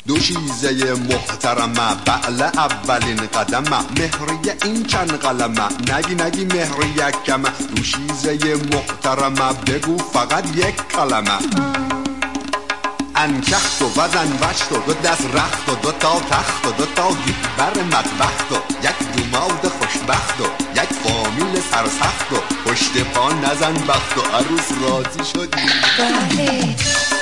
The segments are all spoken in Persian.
دوشیزه محترمه بعل اولین قدمه مهریه این چند قلمه نگی مهر یکمه دوشیزه محترمه بگو فقط یک کلمه انکخت و وزن وشت و دو دست رخت و دو تا تخت و دو تا گیت بر مطبخت و یک دوماد خوشبخت و یک فامیل سرسخت و پشت پا نزن بخت و عروس راضی شدی. بله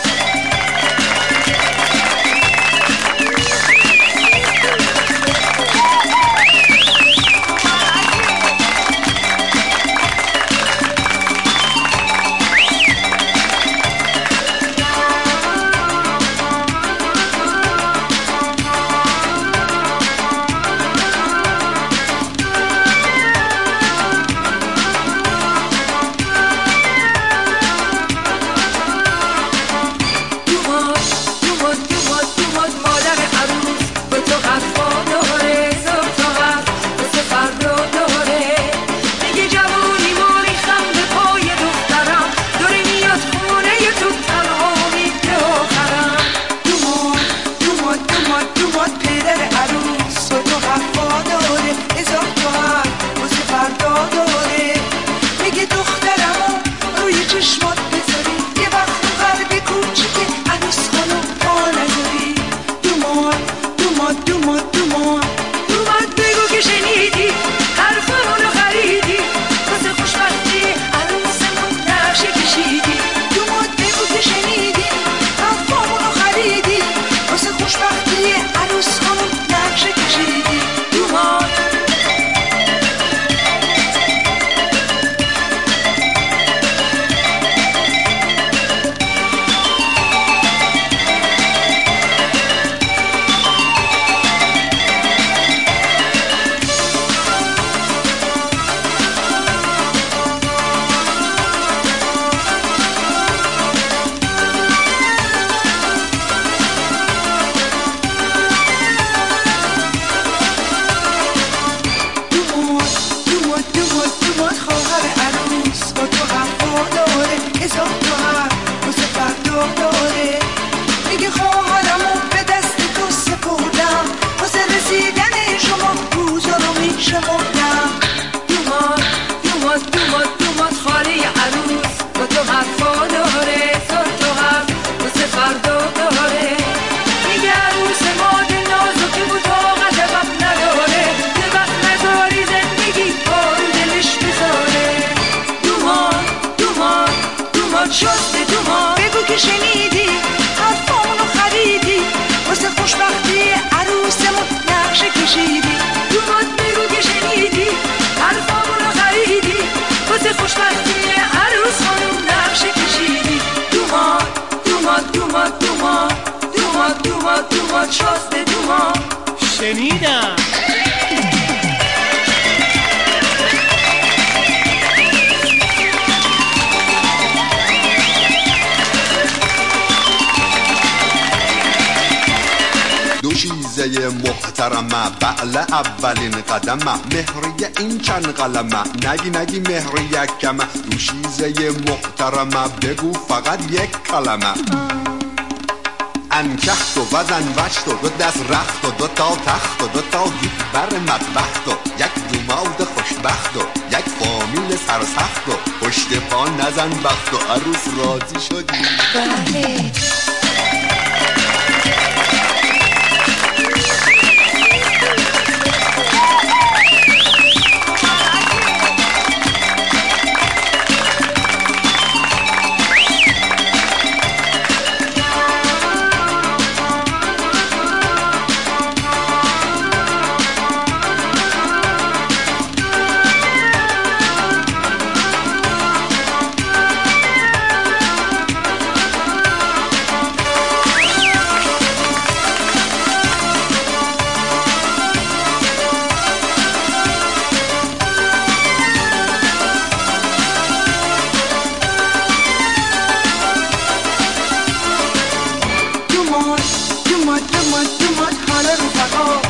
شنیدم دوشیزه محترمه بعل اولین قدمه مهریه این چند قلمه نگی مهر یکمه دوشیزه محترمه بگو فقط یک کلمه انکخت و وزن وشت و دو دست رخت و دو تا تخت و دو تا گیت بر مطبخت و یک دوماد خوشبخت و یک فامیل سرسخت و پشت پا نزن بخت و عروس راضی شدی. بله دومات حال رفقا